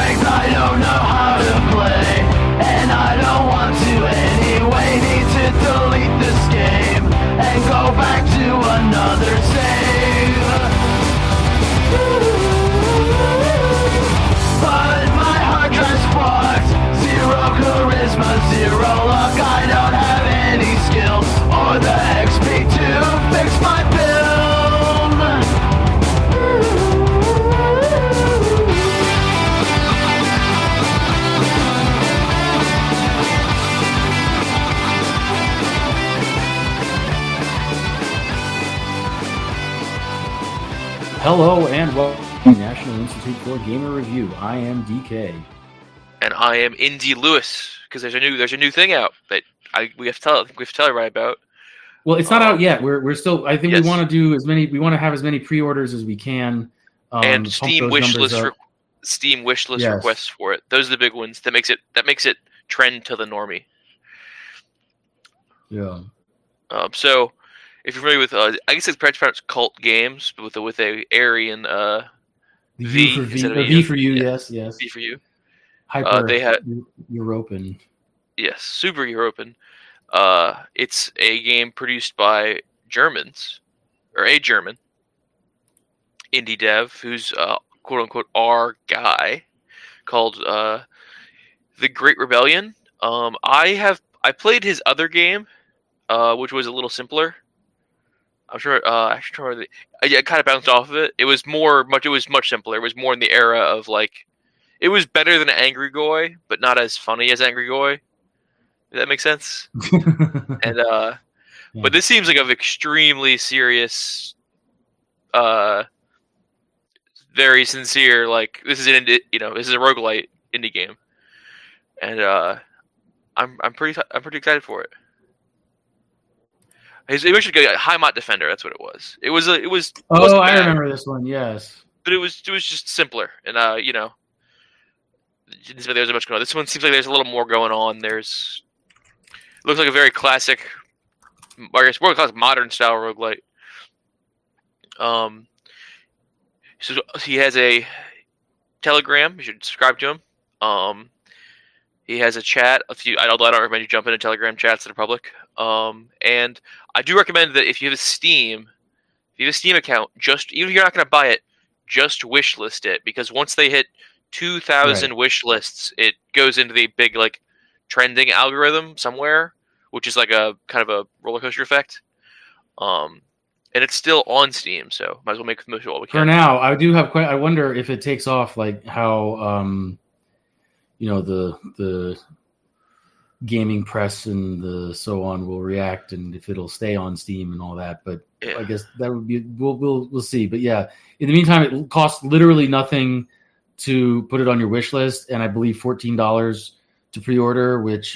strength I don't know how to play, and I don't want to anyway. Need to delete this game and go back to another save. But my hard drive's fucked. Zero charisma, zero luck. I don't have any skills or the XP to fix my build. Hello and welcome to the National Institute for Gamer Review. I am DK. And I am Indy Lewis, because there's a new thing out that we have to tell everybody about. Well, it's not out yet. We're still. I think yes. we want to do as many. We want to have as many pre-orders as we can. And Steam wishlist requests for it. Those are the big ones. That makes it trend to the normie. Yeah. So, if you're familiar with, I guess it's perhaps Cult Games, but with a Aryan V for you. Yes. V for you. Hyper. They had European. Yes, super European. It's a game produced by Germans, or a German indie dev who's quote unquote our guy, called The Great Rebellion. I played his other game, which was a little simpler. I'm sure. Actually, I kind of bounced off of it. It was much simpler. It was more in the era of like, it was better than Angry Goy, but not as funny as Angry Goy. Does that make sense? And Yeah. But this seems like an extremely serious, very sincere. Like, this is this is a roguelite indie game, and I'm pretty excited for it. His should go Heimat Defender. That's what it was. It was. Oh, I remember this one. Yes, but it was just simpler, and there's much going on. This one seems like there's a little more going on. It looks like a very classic, I guess, more classic modern style roguelite. So he has a Telegram. You should subscribe to him. He has a chat. Although I don't recommend you jump into Telegram chats that are public. And I do recommend that if you have a Steam account, even if you're not going to buy it, just wishlist it, because once they hit 2,000 wish lists, it goes into the big like trending algorithm somewhere, which is like a kind of a roller coaster effect. And it's still on Steam, so might as well make the most of what we can. For now, I do have I wonder if it takes off, like how the gaming press and the so on will react, and if it'll stay on Steam and all that. But yeah. I guess that would be we'll see. But yeah, in the meantime, it costs literally nothing to put it on your wish list, and I believe $14 to pre-order, which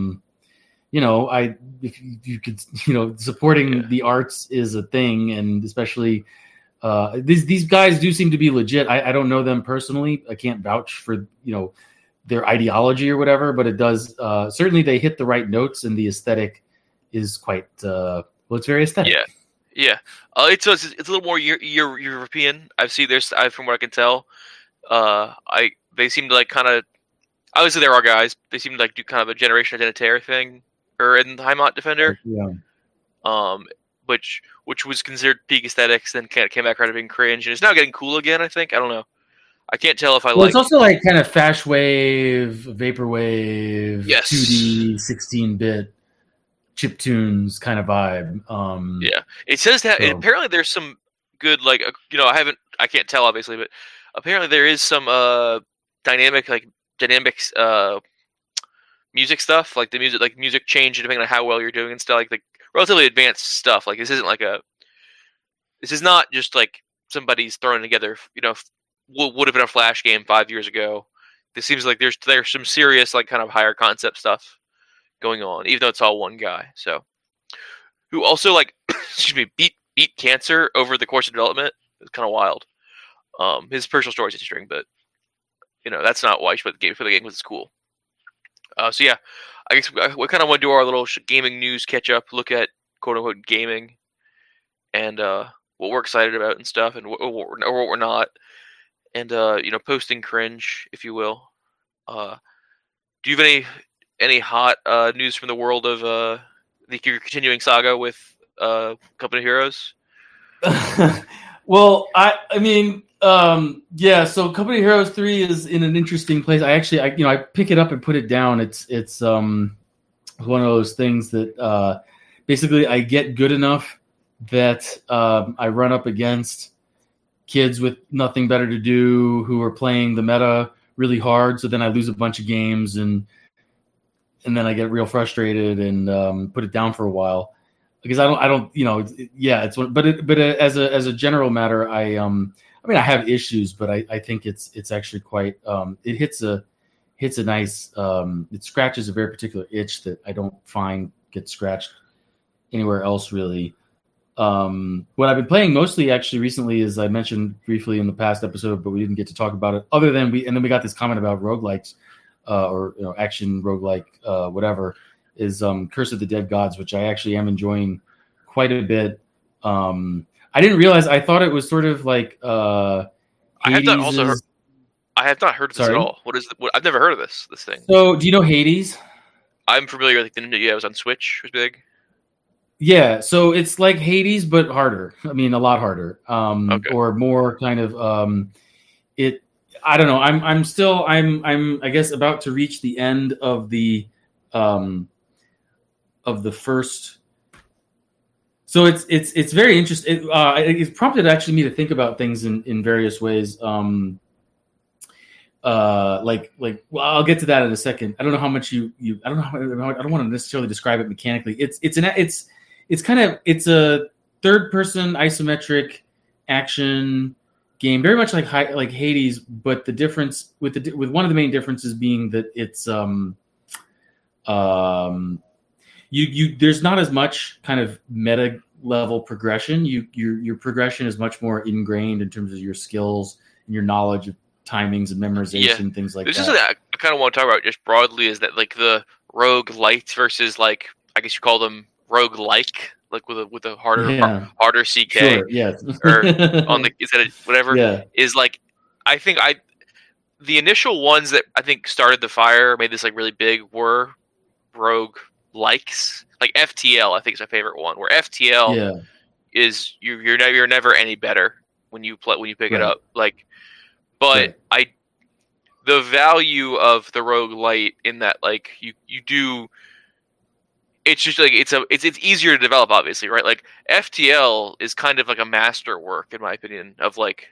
if you could, supporting the arts is a thing, and especially these guys do seem to be legit. I don't know them personally. I can't vouch for their ideology or whatever, but it does certainly they hit the right notes, and the aesthetic is quite it's very aesthetic. Yeah. It's a little more European. From what I can tell, they seem to like kind of, obviously there are guys. They seem to like do kind of a generation identitaire thing, or in Heimat Defender. Yeah. Which was considered peak aesthetics, then came back around to being cringe, and it's now getting cool again. I think. I don't know. I can't tell if I like. It's also like kind of Fash Wave, Vaporwave, yes. 2D, 16-bit chiptunes kind of vibe. Yeah, it says that. So. Apparently, there's some good I can't tell obviously, but apparently there is some dynamic music stuff, like the music change depending on how well you're doing and stuff, like the relatively advanced stuff. Like this is not just like somebody's throwing together, would have been a Flash game 5 years ago. This seems like there's some serious like kind of higher concept stuff going on, even though it's all one guy. So, who also beat cancer over the course of development. It's kind of wild. His personal story is interesting, but that's not why you should play the game because it's cool. So yeah, I guess we kind of want to do our little gaming news catch up, look at quote unquote gaming, and what we're excited about and stuff, and what we're not. and posting cringe, if you will. Do you have any hot news from the world of your continuing saga with Company Heroes? Well, I mean, yeah. So Company Heroes 3 is in an interesting place. I pick it up and put it down. It's one of those things that basically I get good enough that I run up against kids with nothing better to do who are playing the meta really hard. So then I lose a bunch of games and then I get real frustrated and put it down for a while because I don't it's one, but as a general matter, I have issues, but I think it's actually quite it hits a nice it scratches a very particular itch that I don't find gets scratched anywhere else really. What I've been playing mostly actually recently is I mentioned briefly in the past episode, but we didn't get to talk about it other than and then we got this comment about roguelikes or action roguelike whatever is Curse of the Dead Gods, which I actually am enjoying quite a bit. I didn't realize, I thought it was sort of like I have not heard of this at all. What is I've never heard of this thing. So do you know Hades? I'm familiar with it was on Switch, it was big. Yeah, so it's like Hades, but harder. I mean, a lot harder, or more kind of. I don't know. I'm I guess about to reach the end of the first. So it's very interesting. It prompted actually me to think about things in various ways. Well, I'll get to that in a second. I don't know how much you. I don't know. I don't want to necessarily describe it mechanically. It's a third person isometric action game, very much like Hades, but the difference with one of the main differences being that it's there's not as much kind of meta level progression. Your progression is much more ingrained in terms of your skills and your knowledge of timings and memorization, things like that. This is something I kind of want to talk about just broadly, is that like the rogue light versus like, I guess you call them rogue like with a harder CK, sure, yes. or on the instead of whatever, is like, I think the initial ones that I think started the fire, made this like really big, were rogue likes. Like FTL, I think is my favorite one, where FTL is you're never any better when you pick it up. Like, but the value of the roguelite in that, like, you do. It's just like it's easier to develop, obviously, right? Like FTL is kind of like a masterwork, in my opinion, of like,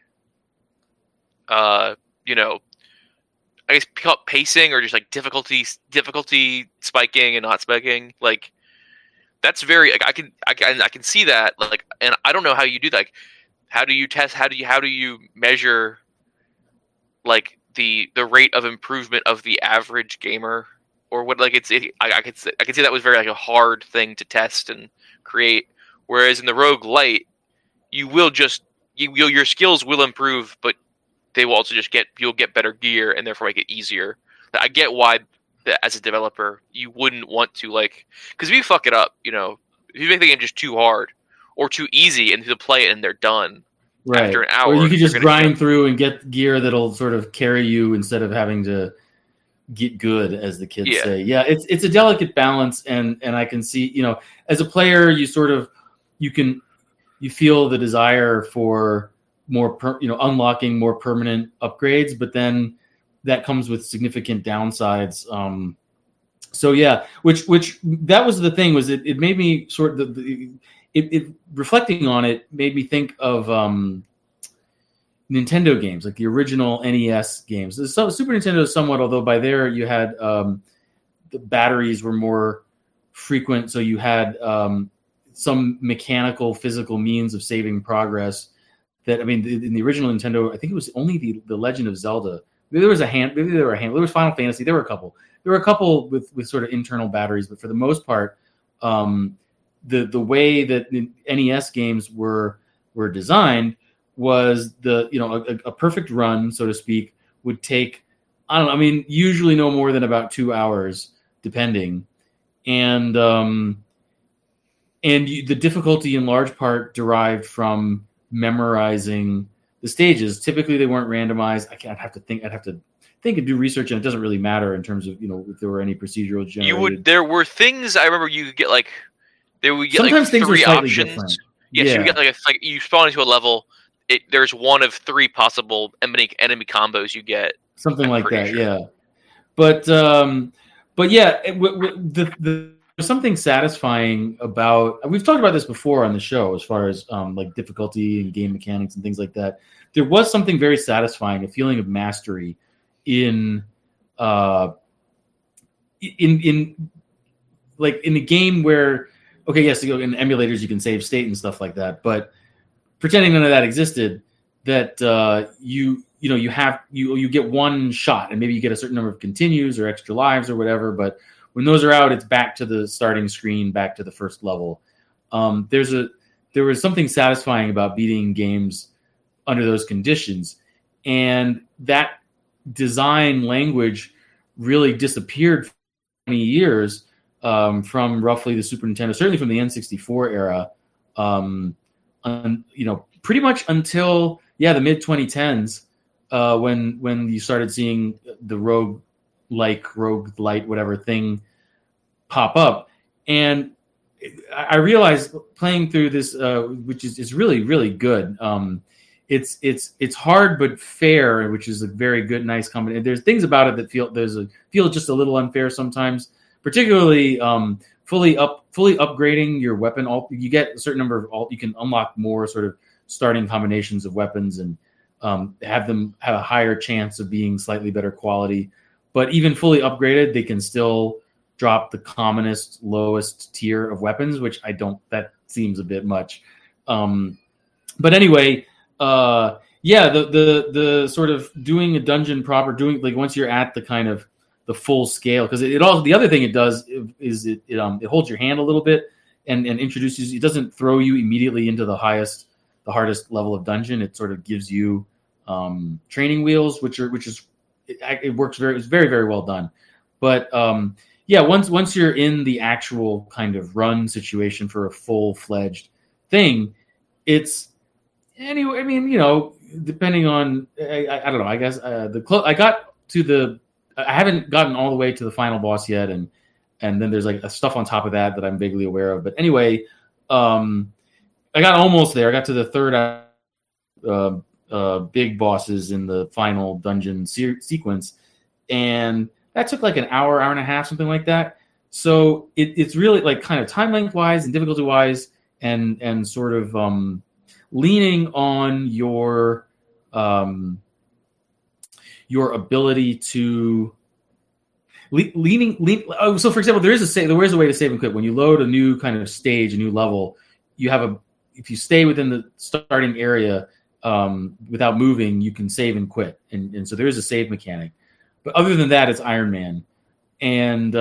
I guess pacing or just like difficulty spiking and not spiking. Like that's very, like, I can see that, like, and I don't know how you do that. Like, how do you test? How do you measure like the rate of improvement of the average gamer? Or what, like I could see that was very like a hard thing to test and create. Whereas in the roguelite, you will just your skills will improve, but they will also just you'll get better gear and therefore make it easier. I get why as a developer you wouldn't want to, like, because if you fuck it up, if you make the game just too hard or too easy and to play it and they're done after an hour, or you could just grind through and get gear that'll sort of carry you instead of having to get good, as the kids say. Yeah, it's a delicate balance, and I can see, as a player, you sort of you feel the desire for more unlocking more permanent upgrades, but then that comes with significant downsides. So yeah, which that was the thing, was it made me sort of it reflecting on it made me think of Nintendo games, like the original NES games. So Super Nintendo is somewhat, although by there you had the batteries were more frequent, so you had some mechanical, physical means of saving progress. That, I mean, in the original Nintendo, I think it was only the Legend of Zelda. Maybe there was There was Final Fantasy. There were a couple. With sort of internal batteries, but for the most part, the way that NES games were designed was a perfect run, so to speak, would take, usually no more than about 2 hours, depending. And the difficulty in large part derived from memorizing the stages. Typically, they weren't randomized. I'd have to think and do research, and it doesn't really matter in terms of if there were any procedural generated. There were things I remember you could get like there would get sometimes like things were 3 slightly options. different. Yes, you get like you spawn into a level. There's one of 3 possible enemy combos you get. Something like that, sure. yeah. But yeah, there's something satisfying about. We've talked about this before on the show, as far as like difficulty and game mechanics and things like that. There was something very satisfying, a feeling of mastery in like in a game where, okay, yes, in emulators you can save state and stuff like that, but pretending none of that existed, that you get one shot, and maybe you get a certain number of continues or extra lives or whatever, but when those are out, it's back to the starting screen, back to the first level. There was something satisfying about beating games under those conditions, and that design language really disappeared for many years from roughly the Super Nintendo, certainly from the N64 era, pretty much until the mid 2010s, when you started seeing the roguelite, whatever thing pop up. And I realized playing through this, which is really, really good. It's hard but fair, which is a very good, nice combination. There's things about it that feel just a little unfair sometimes, particularly fully upgrading your weapon. You get a certain number of you can unlock more sort of starting combinations of weapons and have them have a higher chance of being slightly better quality. But even fully upgraded, they can still drop the commonest, lowest tier of weapons, which that seems a bit much. But anyway, the sort of doing a dungeon proper, doing like once you're at the kind of the full scale, because the other thing it does is it holds your hand a little bit and introduces. It doesn't throw you immediately into the hardest level of dungeon. It sort of gives you training wheels, it works it's very, very well done. But once you're in the actual kind of run situation for a full-fledged thing, it's anyway. I mean, depending on I don't know. I guess I got to I haven't gotten all the way to the final boss yet, and then there's like stuff on top of that I'm vaguely aware of. But anyway, I got almost there. I got to the third big bosses in the final dungeon sequence, and that took like an hour and a half, something like that. So it's really like kind of time length wise and difficulty wise, and sort of leaning on your ability to so for example, there is a way to save and quit. When you load a new kind of stage, a new level, if you stay within the starting area without moving, you can save and quit, and so there is a save mechanic. But other than that, it's Iron Man, and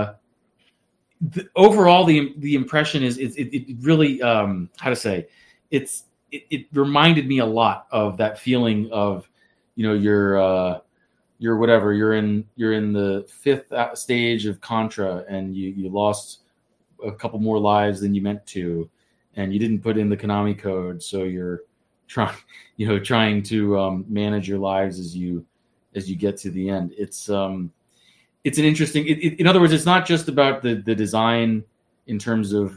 overall the impression is it really how to say it reminded me a lot of that feeling of you're whatever, you're in the 5th stage of Contra, and you lost a couple more lives than you meant to, and you didn't put in the Konami code, so you're trying to manage your lives as you get to the end. It's an interesting. In other words, it's not just about the design in terms of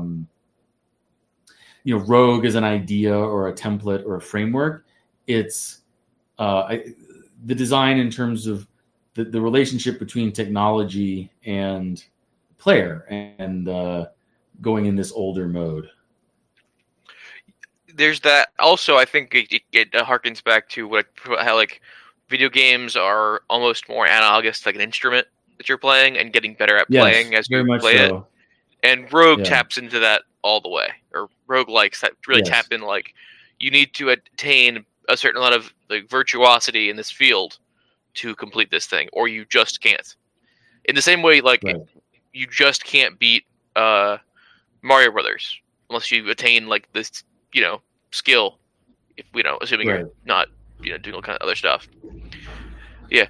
Rogue as an idea or a template or a framework. It's the design in terms of the relationship between technology and player, and going in this older mode. There's that. Also, I think it harkens back to how like video games are almost more analogous to like an instrument that you're playing and getting better at playing as you play it. And Rogue taps into that all the way, or roguelikes that really tap in. Like, you need to attain a certain amount of like virtuosity in this field to complete this thing, or you just can't. In the same way, like you just can't beat Mario Brothers unless you attain like this, skill. If assuming you're not, doing all kind of other stuff. Yeah.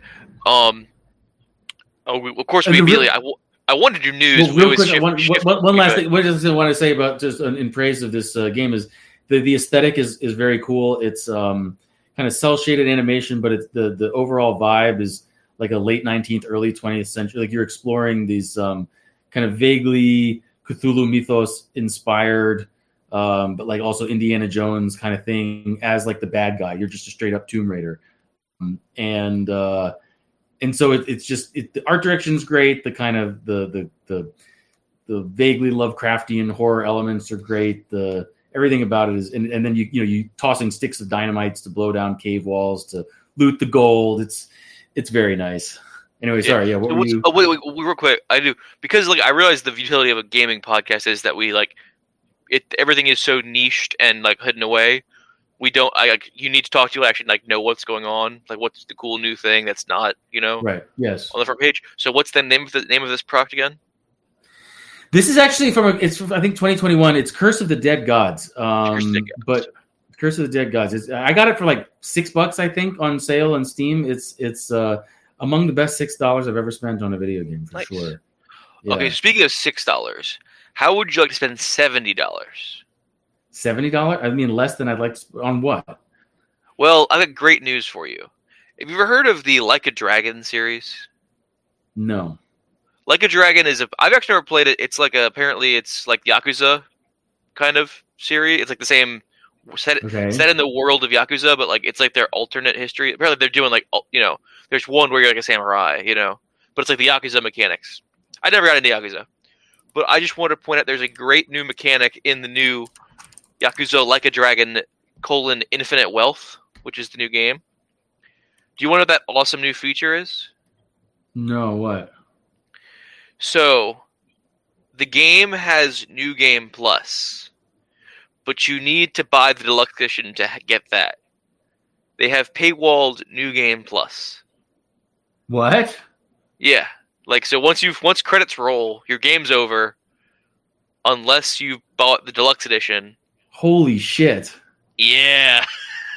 Of course, we immediately. I wanted to do news. Well, real quick, one last thing. What I just want to say about just in praise of this game is the aesthetic is very cool. It's kind of cell shaded animation, but it's the overall vibe is like a late 19th, early 20th century. Like you're exploring these kind of vaguely Cthulhu mythos inspired, but like also Indiana Jones kind of thing as like the bad guy. You're just a straight up Tomb Raider, and so it's just the art direction is great. The kind of the vaguely Lovecraftian horror elements are great. Everything about it is, and then you tossing sticks of dynamites to blow down cave walls to loot the gold. It's very nice. Anyway, sorry. Yeah, what were you? Oh, wait, real quick. I do because like I realize the utility of a gaming podcast is that we like it. Everything is so niched and like hidden away. We don't. You need to talk to you actually like know what's going on. Like what's the cool new thing that's not right. Yes. on the front page. So what's the name of this product again? This is actually it's from, I think 2021. It's Curse of the Dead Gods. But Curse of the Dead Gods I got it for like $6, I think, on sale on Steam. It's among the best $6 I've ever spent on a video game for sure. Yeah. Okay, speaking of $6, how would you like to spend $70? $70? I mean, less than I'd like to on what? Well, I've got great news for you. Have you ever heard of the Like a Dragon series? No. Like a Dragon I've actually never played it. It's like apparently it's like Yakuza kind of series. It's like the same set in the world of Yakuza, but like it's like their alternate history. Apparently they're doing like there's one where you're like a samurai, but it's like the Yakuza mechanics. I never got into Yakuza, but I just want to point out there's a great new mechanic in the new Yakuza Like a Dragon : Infinite Wealth, which is the new game. Do you want to know what that awesome new feature is? No, what? So, the game has New Game Plus, but you need to buy the deluxe edition to get that. They have paywalled New Game Plus. What? Yeah, like so. Once credits roll, your game's over, unless you bought the deluxe edition. Holy shit! Yeah.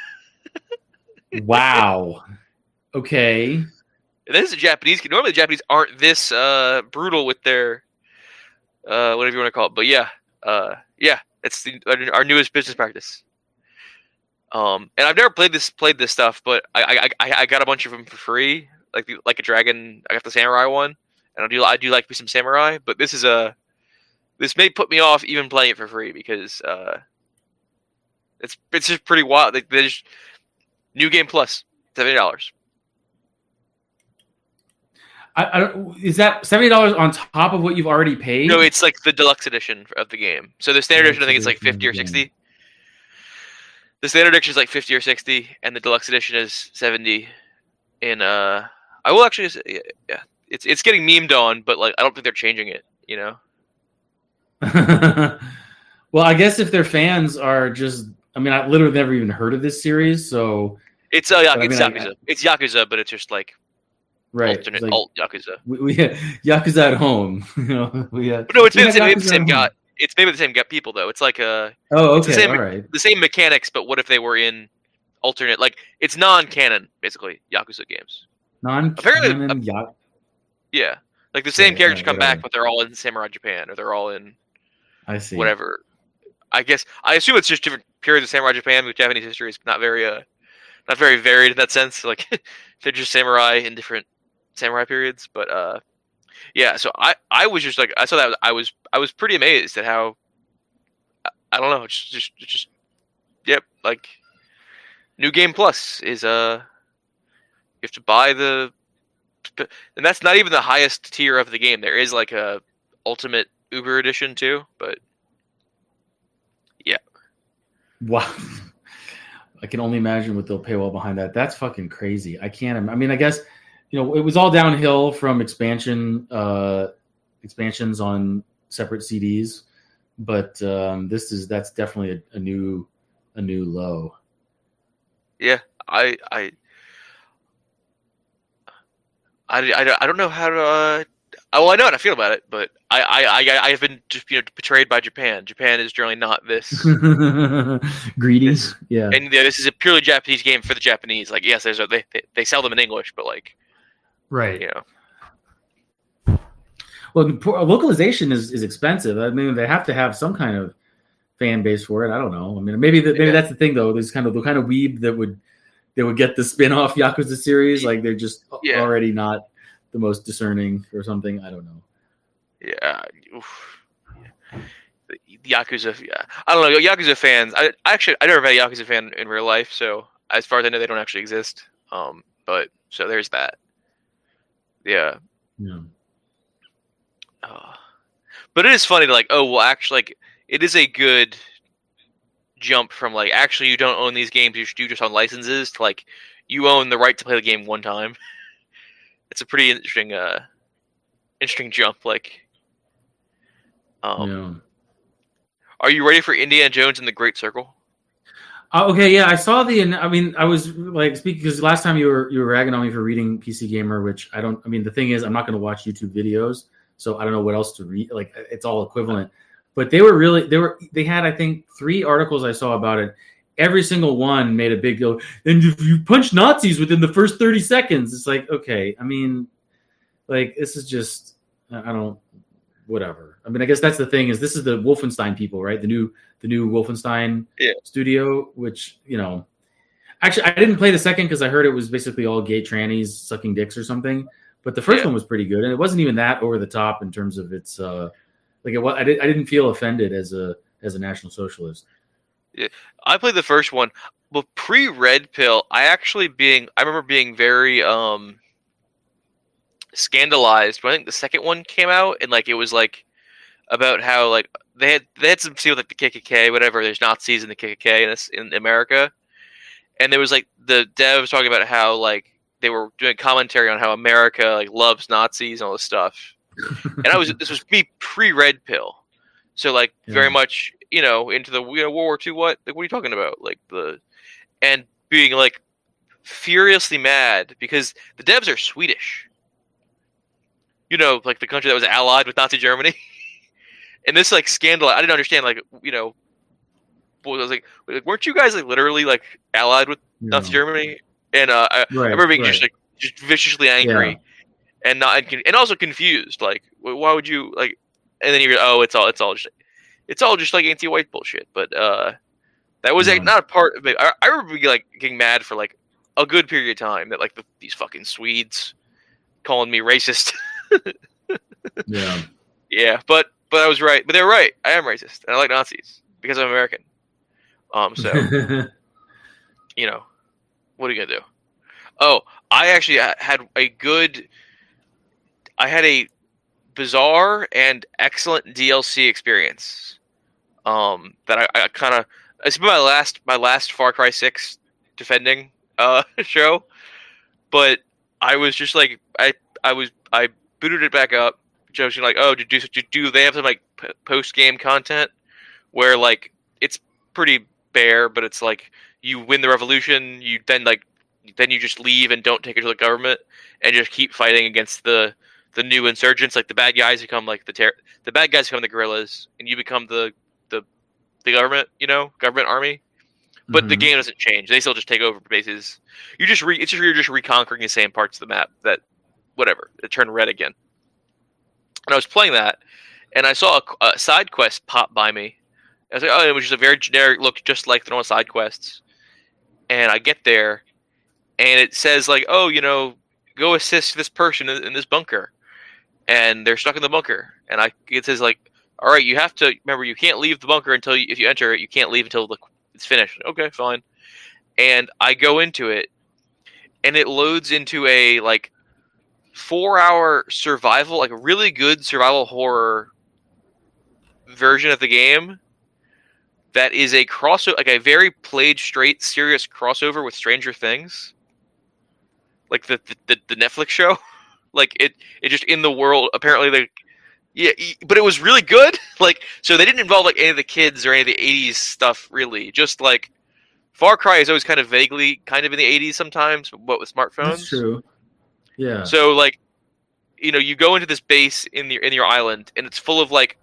Wow. Okay. This is a Japanese. Normally, the Japanese aren't this brutal with their whatever you want to call it. But yeah, it's our newest business practice. And I've never played this stuff, but I got a bunch of them for free, like a dragon. I got the samurai one, and I do like me some samurai. But this may put me off even playing it for free because it's just pretty wild. They just New Game Plus, $70. I don't. Is that $70 on top of what you've already paid? No, it's like the deluxe edition of the game. So the standard edition, I think, is like 50 or 60. The standard edition is like 50 or 60, and the deluxe edition is 70. And I will actually, yeah, it's getting memed on, but like I don't think they're changing it. Well, I guess if their fans are just, I mean, I literally never even heard of this series, so it's Yakuza. It's Yakuza, but it's just like. Right, alternate like, alt Yakuza. We Yakuza at home. But no, it's maybe the same guy. It's maybe the same people though. It's like okay, the same mechanics, but what if they were in alternate? Like it's non-canon, basically Yakuza games. Non-canon. Yeah, like the same characters come back, but they're all in Samurai Japan, or they're all in. I see. Whatever. I assume it's just different periods of Samurai Japan. With Japanese history is not very varied in that sense. Like they're just samurai in different samurai periods, but yeah. So I was just like I saw that I was pretty amazed at how I don't know. It's just yep. Like New Game Plus is you have to buy and that's not even the highest tier of the game. There is like a Ultimate Uber edition too, but yeah. Wow. I can only imagine what they'll paywall behind that. That's fucking crazy. I can't. I mean, I guess it was all downhill from expansions on separate CDs, but that's definitely a new low. Yeah, I don't know how to. Well, I know how to feel about it, but I have been just betrayed by Japan. Japan is generally not this greedy. Yeah, and this is a purely Japanese game for the Japanese. Like, yes, they sell them in English, but like, right. Well, localization is expensive. I mean, they have to have some kind of fan base for it. I don't know. I mean, maybe that's the thing though. There's kind of the kind of weeb that would they would get the spin-off Yakuza series. Like they're just Yeah. already not the most discerning or something. I don't know. Yeah. Oof. The Yakuza. Yeah. I don't know. Yakuza fans. I never met a Yakuza fan in real life, so as far as I know, they don't actually exist. But so there's that. Yeah. Yeah. But it is funny to like, oh well, actually, like it is a good jump from like actually you don't own these games, you just own licenses to like you own the right to play the game one time. It's a pretty interesting jump. Like, Yeah. Are you ready for Indiana Jones and the Great Circle? Okay, yeah, I saw I mean, I was like speaking because last time you were ragging on me for reading PC Gamer, which I don't. I mean, the thing is, I'm not going to watch YouTube videos, so I don't know what else to read. Like, it's all equivalent. But they had I think 3 articles I saw about it. Every single one made a big deal. And if you punch Nazis within the first 30 seconds, it's like, okay. I mean, like this is just I don't. Whatever. I mean, I guess that's the thing is this is the Wolfenstein people, right? The new Wolfenstein studio, which, actually I didn't play the second because I heard it was basically all gay trannies sucking dicks or something. But the first one was pretty good, and it wasn't even that over the top in terms of its I didn't feel offended as a National Socialist. Yeah, I played the first one, but pre-Red Pill, I remember being very scandalized when I think the second one came out, and like it was like about how like they had some scene with like the KKK, whatever. There's Nazis in the KKK in America, and there was like the devs talking about how like they were doing commentary on how America like loves Nazis and all this stuff. And this was me pre-Red Pill, so like very much into the World War II. What are you talking about? Like and being like furiously mad because the devs are Swedish. Like the country that was allied with Nazi Germany. And this like scandal, I didn't understand. Like, I was like, weren't you guys like literally like allied with Nazi Germany? And I remember being just viciously angry and and also confused. Like, why would you like? And then you go, it's all just like anti-white bullshit. But that was not a part of it. I remember being like getting mad for like a good period of time that like these fucking Swedes calling me racist. Yeah, but I was right. But they're right. I am racist, and I like Nazis because I'm American. So what are you gonna do? Oh, I actually had a bizarre and excellent DLC experience. That I kind of it's been my last Far Cry 6 defending show, but I was just like I booted it back up, joking like, oh, did they have some like post game content where like it's pretty bare, but it's like you win the revolution, then you just leave and don't take it to the government and just keep fighting against the new insurgents. Like the bad guys become like the bad guys become the guerrillas, and you become the government, government army. But the game doesn't change; they still just take over bases. You're just reconquering the same parts of the map that. Whatever, it turned red again. And I was playing that, and I saw a side quest pop by me. I was like, oh, it was just a very generic look, just like the normal side quests. And I get there, and it says like, oh, go assist this person in this bunker. And they're stuck in the bunker. And it says like, all right, you have to, remember, you can't leave the bunker if you enter it, you can't leave until it's finished. Okay, fine. And I go into it, and it loads into a like 4-hour survival, like a really good survival horror version of the game that is a crossover, like a very played straight serious crossover with Stranger Things, like the Netflix show. Like it just in the world apparently but it was really good. Like, so they didn't involve like any of the kids or any of the 80s stuff really, just like Far Cry is always kind of vaguely kind of in the 80s sometimes, but with smartphones. That's true. Yeah. So like, you go into this base in your island, and it's full of like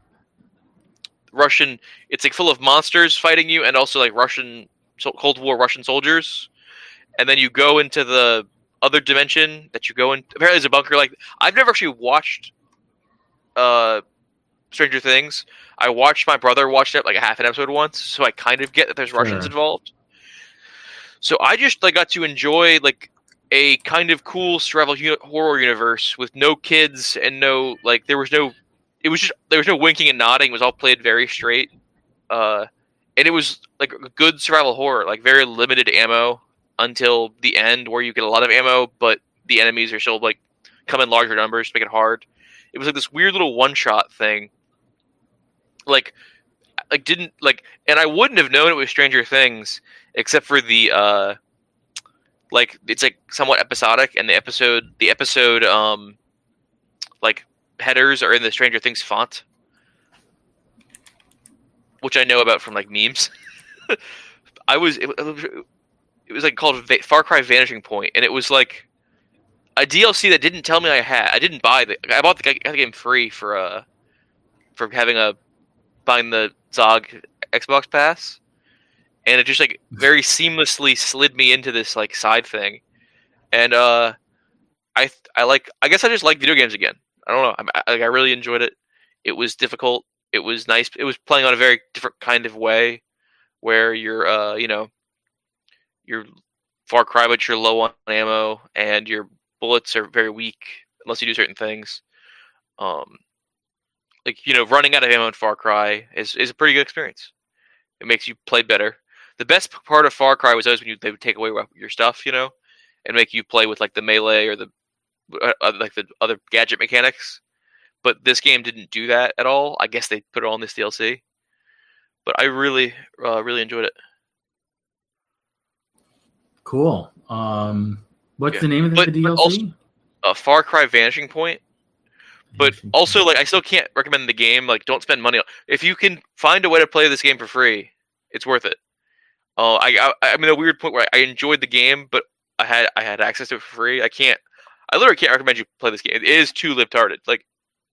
Russian. It's like full of monsters fighting you, and also like Cold War Russian soldiers. And then you go into the other dimension that you go in. Apparently, there's a bunker. Like I've never actually watched Stranger Things. I watched my brother watch it like a half an episode once, so I kind of get that there's Russians involved. So I just like got to enjoy like a kind of cool survival horror universe with no kids and no like there was no winking and nodding. It was all played very straight. And it was like a good survival horror, like very limited ammo until the end where you get a lot of ammo, but the enemies are still like come in larger numbers to make it hard. It was like this weird little one-shot thing. Like didn't like, and I wouldn't have known it was Stranger Things except for the like it's like somewhat episodic, and the episode like headers are in the Stranger Things font, which I know about from like memes. It was like called Far Cry Vanishing Point, and it was like a DLC that didn't tell me I had. I didn't buy I bought the game free for buying the Zog Xbox Pass, and it just like very seamlessly slid me into this like side thing, and I guess I just like video games again. I don't know. I really enjoyed it. It was difficult. It was nice. It was playing on a very different kind of way, where you're you're Far Cry, but you're low on ammo, and your bullets are very weak unless you do certain things. Like running out of ammo in Far Cry is a pretty good experience. It makes you play better. The best part of Far Cry was always when they would take away your stuff, and make you play with like the melee or the like the other gadget mechanics. But this game didn't do that at all. I guess they put it all in this DLC. But I really, really enjoyed it. Cool. What's the name of the DLC? Also, Far Cry Vanishing Point. But also, like, I still can't recommend the game. Like, don't spend money. If you can find a way to play this game for free, it's worth it. I'm in a weird point where I enjoyed the game, but I had access to it for free. I literally can't recommend you play this game. It is too libtarded. Like,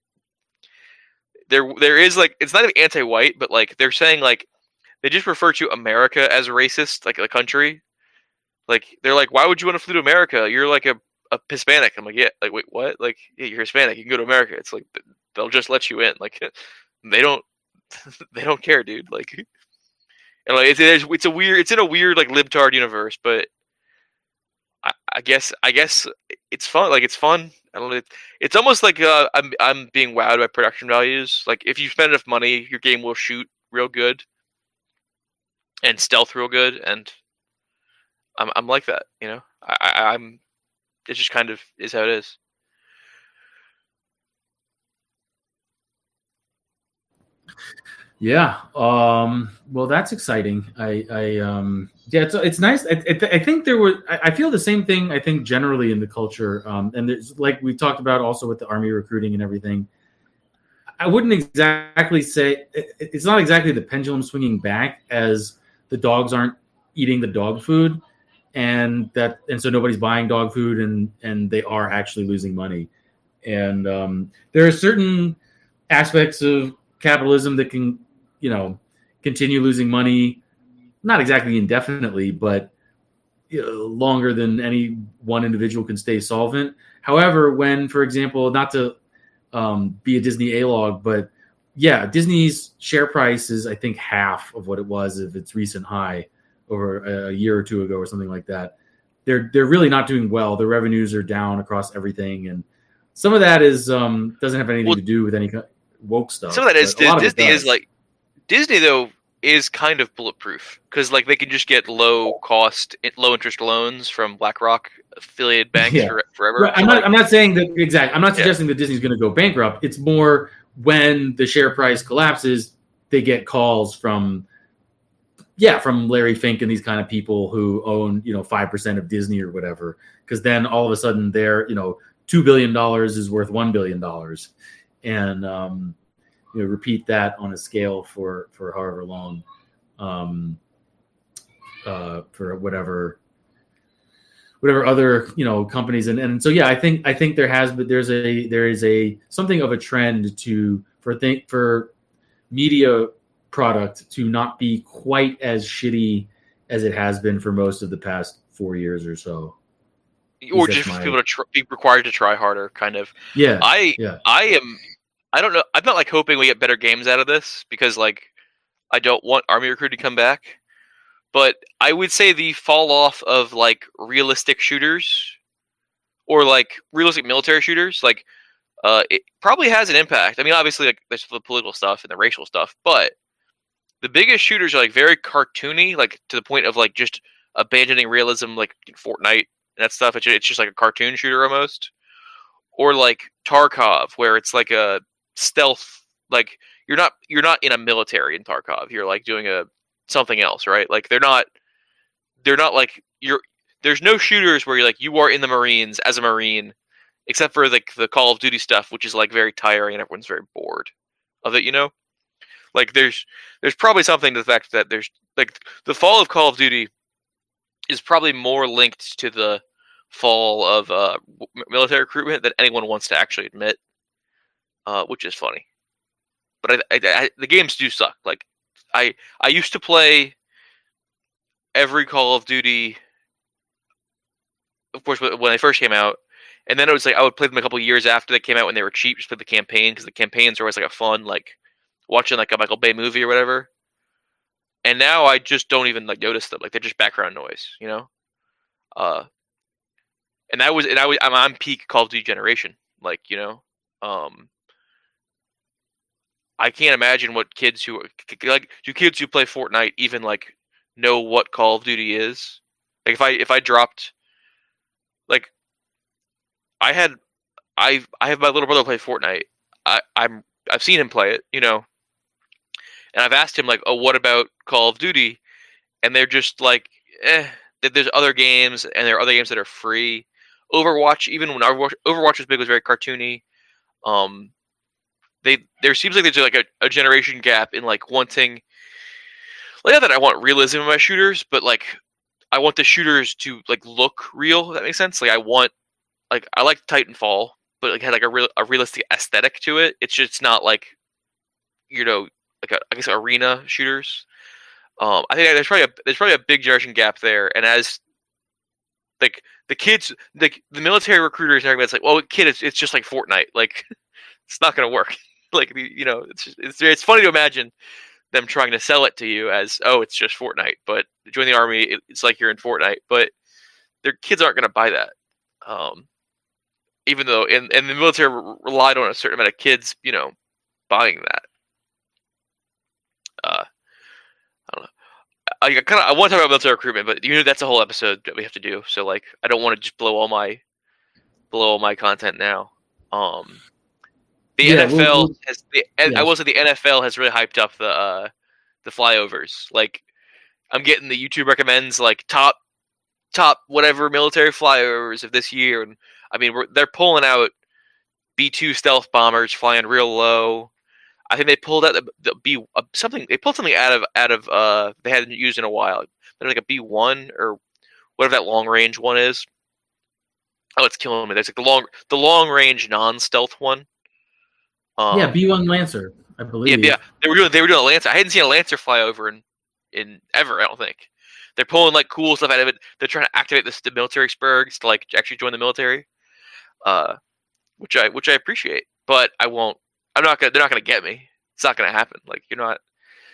there is like, it's not even anti-white, but like they're saying like they just refer to America as racist, like a country. Like they're like, why would you want to fly to America? You're like a Hispanic. I'm like, yeah. Like, wait, what? Like, yeah, you're Hispanic. You can go to America. It's like they'll just let you in. Like, they don't care, dude. Like, and like it's in a weird like libtard universe, but I guess it's fun. Like, it's fun. I don't know. It's almost like I'm being wowed by production values. Like, if you spend enough money, your game will shoot real good and stealth real good, and I'm like that. I'm. It just kind of is how it is. Yeah. Well, that's exciting. Yeah, it's nice. I think I feel the same thing. I think generally in the culture, and there's like we talked about also with the army recruiting and everything. I wouldn't exactly say it's not exactly the pendulum swinging back as the dogs aren't eating the dog food, and so nobody's buying dog food, and they are actually losing money. And there are certain aspects of capitalism that can continue losing money, not exactly indefinitely, but longer than any one individual can stay solvent. However, when, for example, not to be a Disney A-log, but yeah, Disney's share price is, I think, half of what it was of its recent high over a year or two ago or something like that. They're really not doing well. Their revenues are down across everything, and some of that is doesn't have anything to do with any woke stuff. Some of that is Disney though is kind of bulletproof because like they can just get low interest loans from BlackRock affiliated banks forever. Right. I'm not saying that exactly. I'm not suggesting that Disney's going to go bankrupt. It's more when the share price collapses, they get calls from Larry Fink and these kind of people who own 5% of Disney or whatever, because then all of a sudden their $2 billion is worth $1 billion, and repeat that on a scale for however long, for whatever other companies, and so I think there is a something of a trend for media product to not be quite as shitty as it has been for most of the past 4 years or so, or just for people to be required to try harder, kind of. I don't know. I'm not like hoping we get better games out of this because like I don't want Army Recruit to come back, But I would say the fall off of like realistic shooters or like realistic military shooters, like it probably has an impact. I mean, obviously, like there's the political stuff and the racial stuff, but the biggest shooters are like very cartoony, like to the point of like just abandoning realism, like in Fortnite and that stuff. It's just like a cartoon shooter almost, or like Tarkov, where it's like a stealth. Like you're not in a military in Tarkov. You're like doing something else, right? Like they're not like you're. There's no shooters where you're like you are in the Marines as a Marine, except for like the Call of Duty stuff, which is like very tiring and everyone's very bored of it. Like there's probably something to the fact that there's like the fall of Call of Duty is probably more linked to the fall of military recruitment than anyone wants to actually admit, which is funny. But the games do suck. Like I used to play every Call of Duty, of course, when they first came out, and then it was like I would play them a couple years after they came out when they were cheap, just for the campaign, because the campaigns are always like a fun, like watching like a Michael Bay movie or whatever. And now I just don't even like notice them; like they're just background noise, And I'm on peak Call of Duty generation, like I can't imagine what kids who like do kids who play Fortnite even like know what Call of Duty is. Like if I dropped, like I have my little brother play Fortnite. I've seen him play it, and I've asked him like, oh, what about Call of Duty? And they're just like, there's other games, and there are other games that are free. Overwatch, even when Overwatch was big, was very cartoony. There seems like there's like a generation gap in like wanting, like, not that I want realism in my shooters, but like I want the shooters to like look real. If that makes sense. Like I like Titanfall, but like had like a realistic aesthetic to it. It's just not like like I guess arena shooters. I think there's probably a big generation gap there, and as like the kids, like the military recruiters and everybody's like, well, kid, it's just like Fortnite. Like it's not gonna work. Like it's funny to imagine them trying to sell it to you as, oh, it's just Fortnite, but join the army, it's like you're in Fortnite, but their kids aren't gonna buy that. Even though and the military relied on a certain amount of kids, buying that. I don't know. I want to talk about military recruitment, but that's a whole episode that we have to do. So like, I don't want to just blow all my content now. The NFL I will say the NFL has really hyped up the flyovers. Like, I'm getting the YouTube recommends like top whatever military flyovers of this year, and I mean they're pulling out B-2 stealth bombers flying real low. I think they pulled out something. They pulled something out of they hadn't used in a while. They're like a B-1 or whatever that long range one is. Oh, it's killing me. There's like the long range non-stealth one. B-1 Lancer, I believe. Yeah. They were doing a Lancer. I hadn't seen a Lancer fly over in ever. I don't think. They're pulling like cool stuff out of it. They're trying to activate the military spurgs to like actually join the military, which I appreciate. But I won't. They're not gonna get me. It's not gonna happen. Like you're not.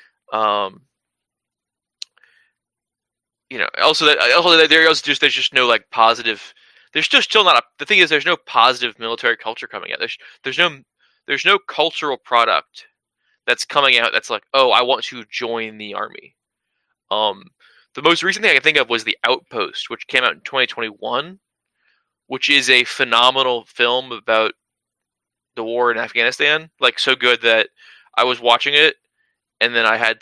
Also there's just no like positive. There's just still not the thing is there's no positive military culture coming out. There's no cultural product that's coming out that's like, oh, I want to join the army. The most recent thing I can think of was The Outpost, which came out in 2021, which is a phenomenal film about the war in Afghanistan. Like, so good that I was watching it, and then I had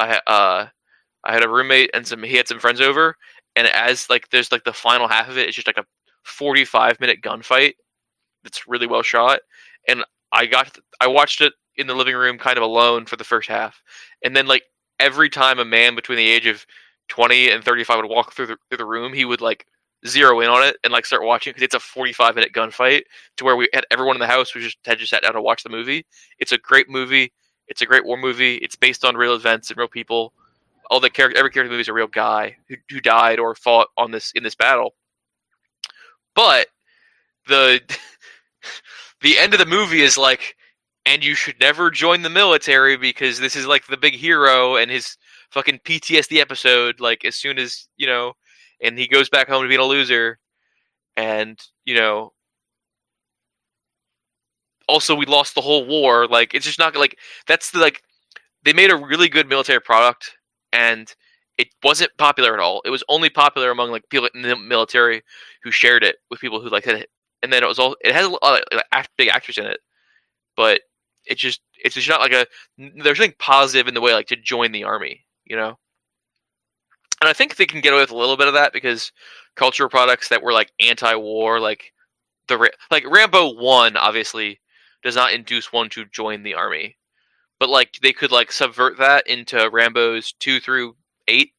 a roommate and he had some friends over, and as like there's like the final half of it, it's just like a 45-minute gunfight that's really well shot, and I watched it in the living room kind of alone for the first half, and then like every time a man between the age of 20 and 35 would walk through the room, he would like zero in on it and like start watching, because it's a 45-minute gunfight to where we had everyone in the house had just sat down to watch the movie. It's a great movie. It's a great war movie. It's based on real events and real people. Every character in the movie is a real guy who died or fought in this battle. But the end of the movie is like, and you should never join the military because this is like the big hero and his fucking PTSD episode, like as soon as and he goes back home to being a loser, and also we lost the whole war. Like it's just not like that's the like they made a really good military product, and it wasn't popular at all. It was only popular among like people in the military who shared it with people who liked it. And then it has a lot of like, big actors in it, but it's just not like there's nothing positive in the way like to join the army, And I think they can get away with a little bit of that because cultural products that were like anti-war, like Rambo 1 obviously does not induce one to join the army, but like they could like subvert that into Rambo's 2 through 8,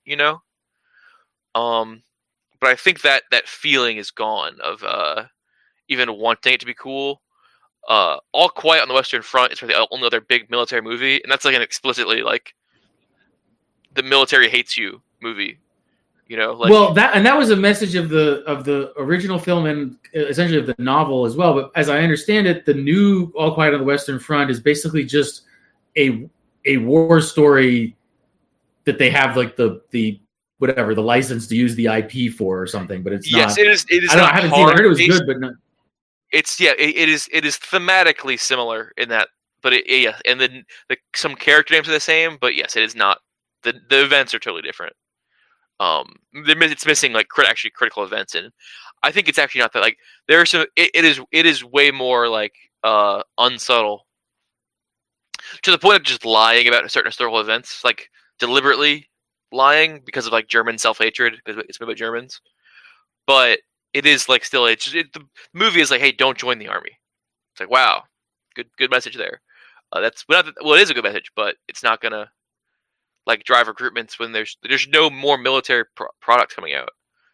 But I think that feeling is gone of even wanting it to be cool. All Quiet on the Western Front is the only other big military movie, and that's like an explicitly like the military hates you movie. Like, that was a message of the original film and essentially of the novel as well. But as I understand it, the new All Quiet on the Western Front is basically just a war story that they have like the whatever the license to use the IP for or something. But it's yes, not. It is. I haven't seen it. I heard it was good, but not. It is thematically similar in that, but and then some character names are the same, but yes, it is not. The events are totally different. It's missing like critical events, and I think it's actually not that. Like there are some. It is way more like unsubtle to the point of just lying about certain historical events, like deliberately lying because of like German self-hatred because it's about Germans, but. It is like still the movie is like, hey, don't join the army. It's like, wow, good message there. It is a good message, but it's not gonna like drive recruitments when there's no more military products coming out.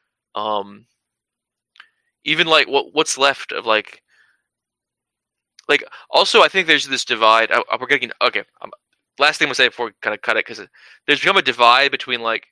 Even like what's left of like also I think there's this divide. We're getting okay. Last thing I'm gonna say before we kind of cut it because there's become a divide between like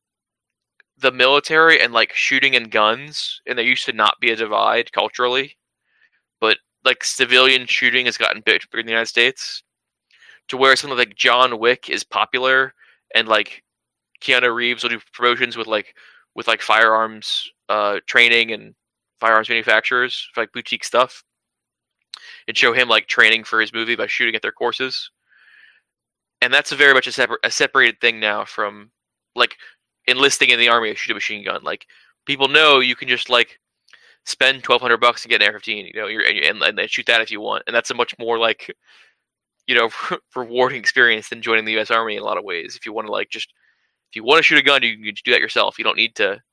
the military and like shooting and guns, and there used to not be a divide culturally, but like civilian shooting has gotten bigger in the United States to where something like John Wick is popular, and like Keanu Reeves will do promotions with firearms training and firearms manufacturers for like boutique stuff, and show him like training for his movie by shooting at their courses, and that's very much a separated thing now from like enlisting in the army to shoot a machine gun. Like people know you can just like spend $1,200 and get an AR-15, and shoot that if you want, and that's a much more like rewarding experience than joining the U.S. Army in a lot of ways. If you want to if you want to shoot a gun, you can do that yourself. You don't need to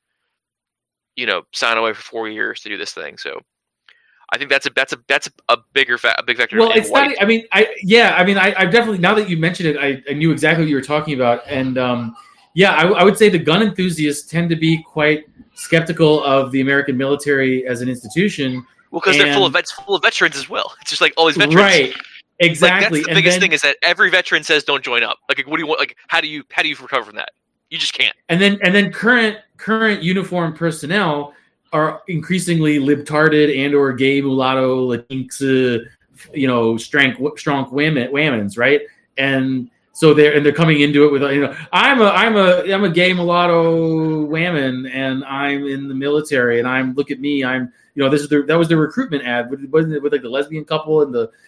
sign away for 4 years to do this thing. So I think that's a big factor. Well, it's not. I mean, I definitely, now that you mentioned it, I knew exactly what you were talking about, and I would say the gun enthusiasts tend to be quite skeptical of the American military as an institution. Well, because they're full of veterans as well. It's just like all these veterans, right? Exactly. Like, that's the biggest thing is that every veteran says don't join up. Like, what do you want? Like, how do you recover from that? You just can't. And then current uniformed personnel are increasingly libtarded and or gay, mulatto, Latinx, strong women's, right? And so they're coming into it with I'm a gay mulatto woman and I'm in the military and look at me, that was the recruitment ad wasn't it with like the lesbian couple and the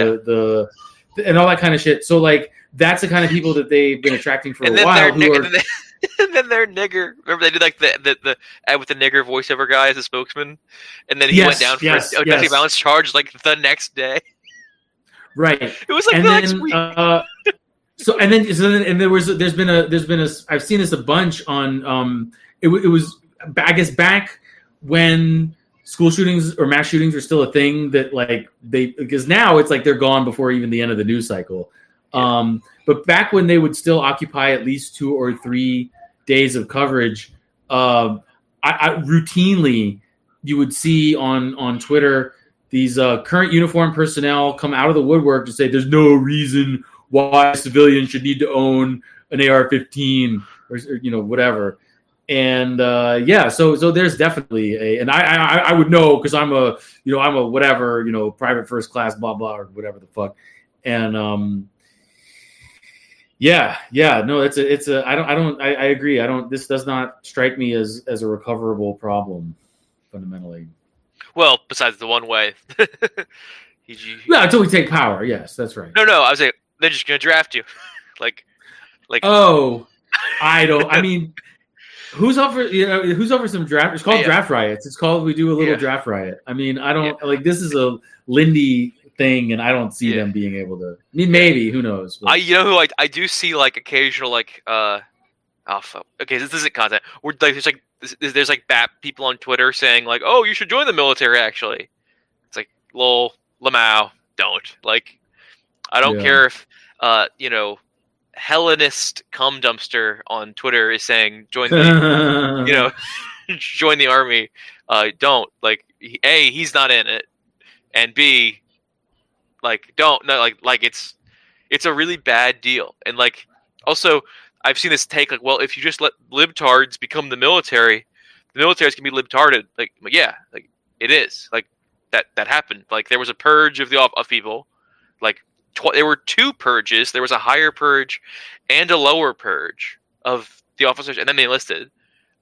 and all that kind of shit. So like that's the kind of people that they've been attracting for a while. And then they're nigger. Remember they did like the ad with the nigger voiceover guy as a spokesman, and then he went down for a domestic violence charge like the next day. Right. It was like next week. There's been a I've seen this a bunch on it was I guess back when school shootings or mass shootings were still a thing that because now it's like they're gone before even the end of the news cycle. Yeah. But back when they would still occupy at least 2 or 3 days of coverage, I routinely you would see on Twitter these current uniformed personnel come out of the woodwork to say there's no reason why civilians should need to own an AR-15 or whatever. And so there's definitely and I would know because I'm a whatever private first class blah blah or whatever the fuck, and Yeah, no, I agree. This does not strike me as a recoverable problem fundamentally. Well, besides the one way. No, until we take power. Yes, that's right. No, I was saying they're just gonna draft you. like Oh, I mean, who's up for some draft? It's called draft riots. It's called we do a little draft riot. I mean, I don't like this is a Lindy thing, and I don't see them being able to. I mean, maybe who knows? But. I do see like occasional like okay, this isn't content. We're like there's like bat people on Twitter saying like, oh, you should join the military. Actually, it's like lol, Lamau, don't like. I don't care if Hellenist cum dumpster on Twitter is saying join the join the army. Don't like A, he's not in it, and B, like don't no like it's a really bad deal. And like also I've seen this take like, well, if you just let libtards become the military is gonna be libtarded. Like yeah, like it is like that happened. Like there was a purge of people, like. There were two purges. There was a higher purge and a lower purge of the officers, and then they enlisted.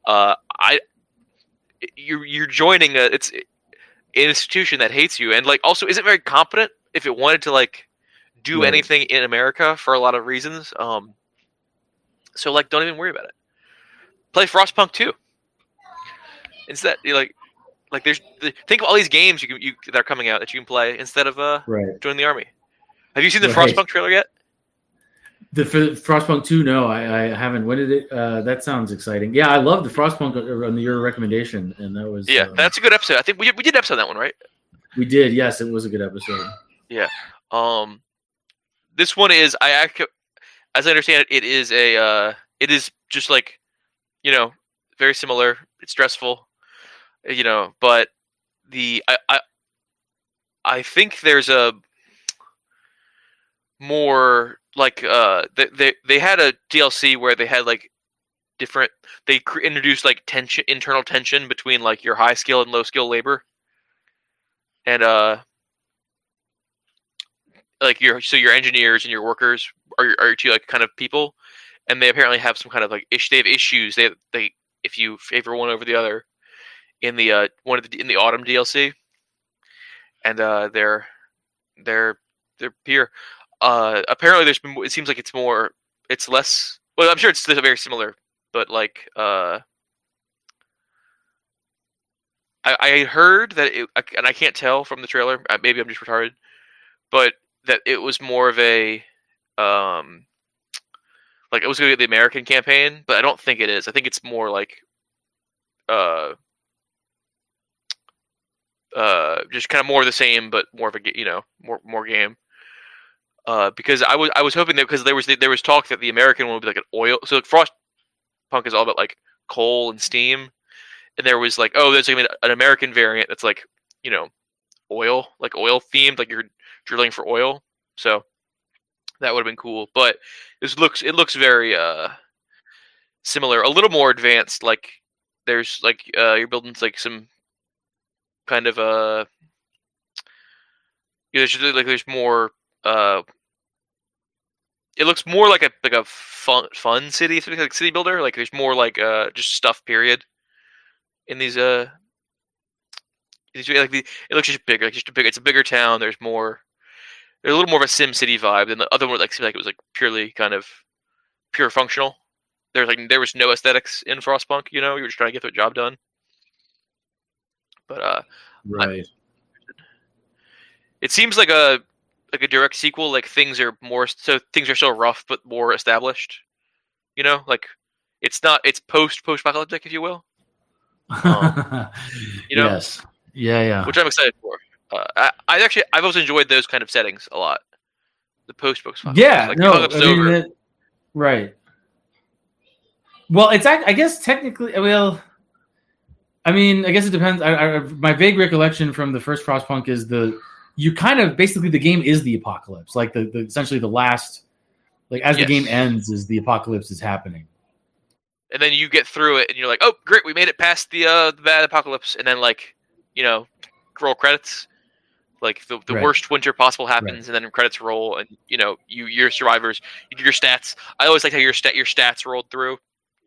You're joining an institution that hates you, and like also isn't very competent if it wanted to like do anything in America for a lot of reasons. So like don't even worry about it. Play Frostpunk 2 instead. Like there's think of all these games that are coming out that you can play instead of joining the army. Have you seen the Frostpunk trailer yet? The Frostpunk 2, no, I haven't. When did it? That sounds exciting. Yeah, I love the Frostpunk on your recommendation, and that was that's a good episode. I think we did episode that one, right? We did. Yes, it was a good episode. Yeah. This one is as I understand it, it is just like very similar. It's stressful, but I think there's a more like they had a DLC where they had like different introduced like internal tension between like your high skill and low skill labor, and like your engineers and your workers are two like kind of people, and they apparently have some kind of like they have issues. They if you favor one over the other in the in the autumn DLC, and they're peer. Apparently it seems like it's less, well, I'm sure it's very similar, but like, I heard that and I can't tell from the trailer, maybe I'm just retarded, but that it was more of a, like it was going to be the American campaign, but I don't think it is. I think it's more like, just kind of more of the same, but more of a, more game. Because I was hoping that because there was talk that the American one would be like an oil. So like Frostpunk is all about like coal and steam, and there was like there's like an American variant that's like oil themed, like you're drilling for oil. So that would have been cool. But it looks very similar, a little more advanced. Like there's like you're building like some kind of there's more. It looks more like a fun city, like city builder. Like there's more like just stuff. Period. In these it looks just bigger. Like just it's a bigger town. There's a little more of a Sim City vibe than the other one. Like seemed like it was like purely kind of pure functional. There was no aesthetics in Frostpunk. You were just trying to get the job done. But right. It seems like a direct sequel. Like things are so rough but more established. Like it's post-apocalyptic, if you will. Yes. Yeah. Which I'm excited for. I've always enjoyed those kind of settings a lot. The post-apocalyptic. Yeah. Like, no. Right. Well, it's I guess technically. Well, I mean, I guess it depends. My vague recollection from the first Frostpunk is you kind of basically the game is the apocalypse. Like the essentially the last, like as the game ends, is the apocalypse is happening. And then you get through it, and you're like, "Oh, great, we made it past the bad apocalypse." And then, like, roll credits. Like the Right. worst winter possible happens, and then credits roll, and you're survivors. You do your stats. I always like how your stats rolled through,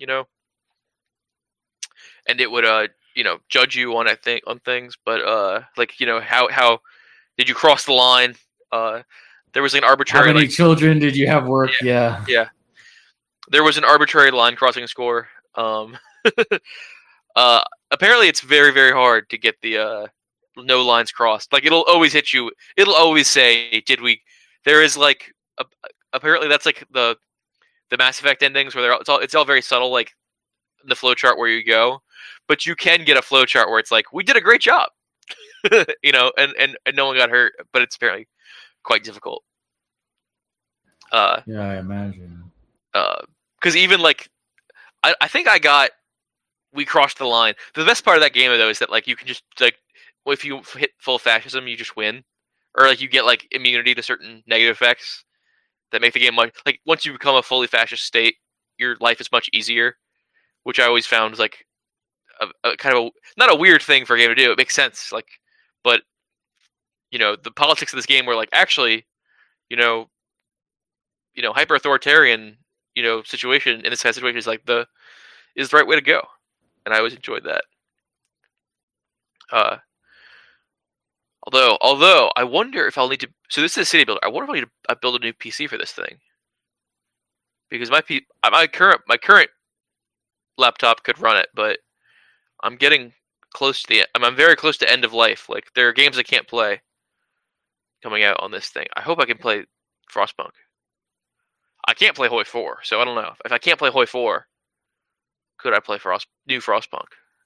and it would judge you on things, but like how did you cross the line? There was an arbitrary. How many children did you have work? Yeah. There was an arbitrary line crossing score. Apparently, it's very, very hard to get the no lines crossed. Like it'll always hit you. It'll always say, "Did we?" There is like apparently that's like the Mass Effect endings where it's all very subtle, like the flowchart where you go. But you can get a flowchart where it's like, "We did a great job," and no one got hurt. But it's apparently quite difficult. Yeah, I imagine. Because even like, I think we crossed the line. The best part of that game though is that like you can just like, if you hit full fascism, you just win, or like you get like immunity to certain negative effects that make the game much like once you become a fully fascist state, your life is much easier, which I always found was like a kind of not a weird thing for a game to do. It makes sense, like, but the politics of this game were like actually, hyper authoritarian, situation in this kind of situation is like the right way to go, and I always enjoyed that. Although I wonder if I'll need to. So this is a city builder. I wonder if I need to build a new PC for this thing, because my current laptop could run it, but I'm getting close to I'm very close to end of life. Like there are games I can't play coming out on this thing. I hope I can play Frostpunk. I can't play Hoi 4, so I don't know. If I can't play Hoi 4, could I play new Frostpunk?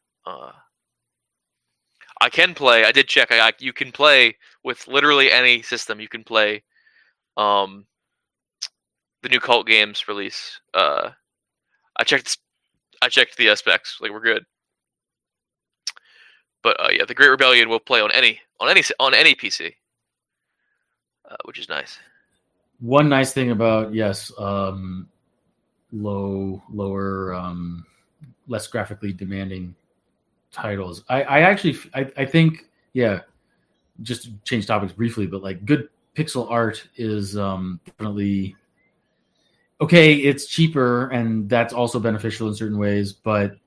I can play. I did check. You can play with literally any system. You can play the new Cult Games release. I checked the specs. Like we're good. But yeah, the Great Rebellion will play on any PC, which is nice. One nice thing about lower, less graphically demanding titles. I think just to change topics briefly, but like good pixel art is definitely okay. It's cheaper, and that's also beneficial in certain ways. But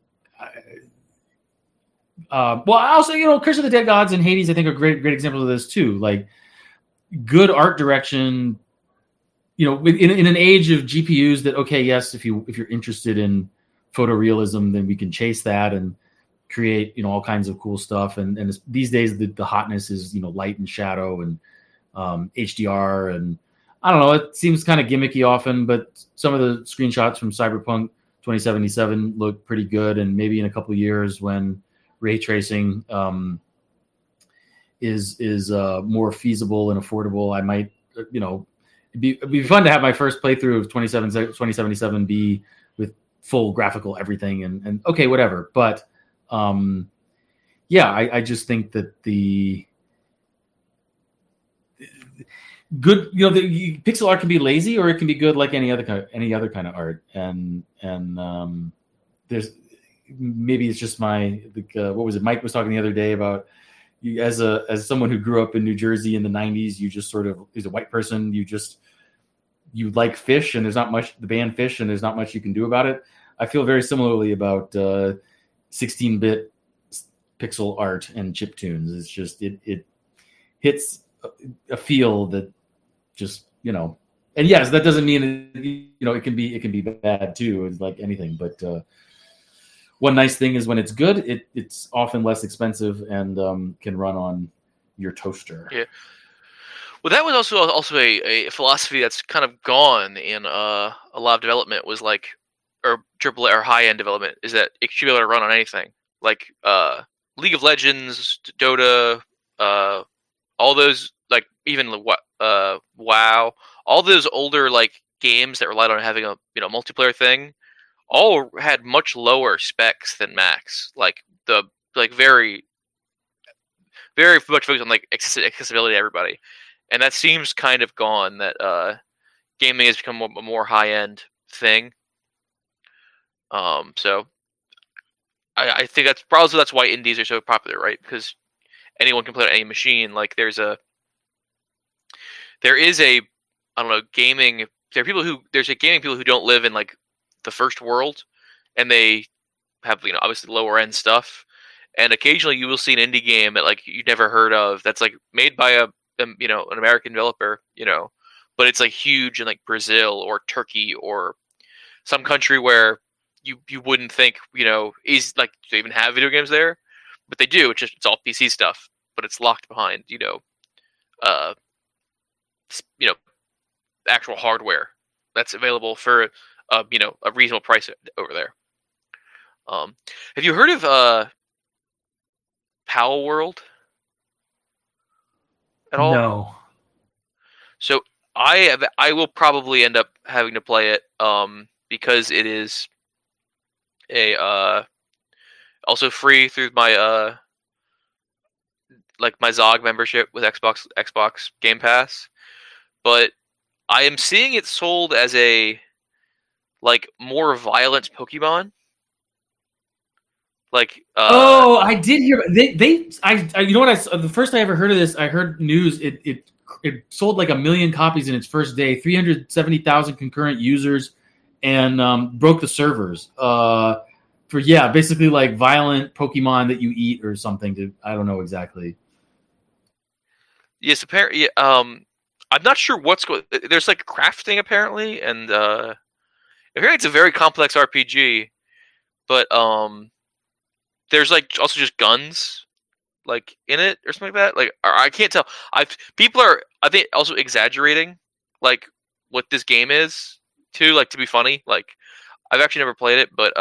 also Curse of the Dead Gods and Hades, I think, are great examples of this too. Like good art direction. In an age of GPUs that yes, if you're interested in photorealism, then we can chase that and create all kinds of cool stuff. And these days the hotness is light and shadow and HDR, and I don't know. It seems kind of gimmicky often, but some of the screenshots from Cyberpunk 2077 look pretty good. And maybe in a couple of years when ray tracing is more feasible and affordable, I might it'd be fun to have my first playthrough of 2077 be with full graphical everything and okay, whatever. But I just think that the good, the pixel art can be lazy or it can be good like any other kind of art. And there's maybe it's just what was it? Mike was talking the other day about you as someone who grew up in New Jersey in the 90s, you just sort of, as a white person, you like Fish, and there's not much, the band Fish, and there's not much you can do about it. I feel very similarly about 16-bit pixel art and chiptunes. It's just it hits a feel that just and yes, that doesn't mean it can be bad too. It's like anything, but one nice thing is when it's good, it's often less expensive and can run on your toaster. Yeah. Well, that was also a philosophy that's kind of gone in a lot of development. Was like, or AAA or high end development, is that it should be able to run on anything. Like League of Legends, Dota, all those, like even WoW, all those older like games that relied on having a multiplayer thing, all had much lower specs than Max. Like very, very much focused on like accessibility to everybody. And that seems kind of gone. That gaming has become a more high-end thing. So I think that's why indies are so popular, right? Because anyone can play it on any machine. Like there is a I don't know gaming. There's a gaming people who don't live in like the first world, and they have obviously lower end stuff. And occasionally you will see an indie game that like you never heard of that's like made by an American developer, but it's like huge in like Brazil or Turkey or some country where you wouldn't think is like they even have video games there, but they do. It's all PC stuff, but it's locked behind uh actual hardware that's available for a reasonable price over there. Have you heard of Pal World at all? No. So I will probably end up having to play it because it is also free through my my Zog membership with Xbox Game Pass, but I am seeing it sold as a like more violent Pokemon. I did hear you know what the first I ever heard of this, I heard news it sold like 1 million copies in its first day, 370,000 concurrent users, and broke the servers for basically like violent Pokemon that you eat or something. I don't know exactly. Yes, apparently. I'm not sure what's going. There's like crafting apparently, and apparently it's a very complex RPG, but there's like also just guns like in it or something like that. Like I can't tell. People are I think also exaggerating like what this game is too, like to be funny. Like I've actually never played it, but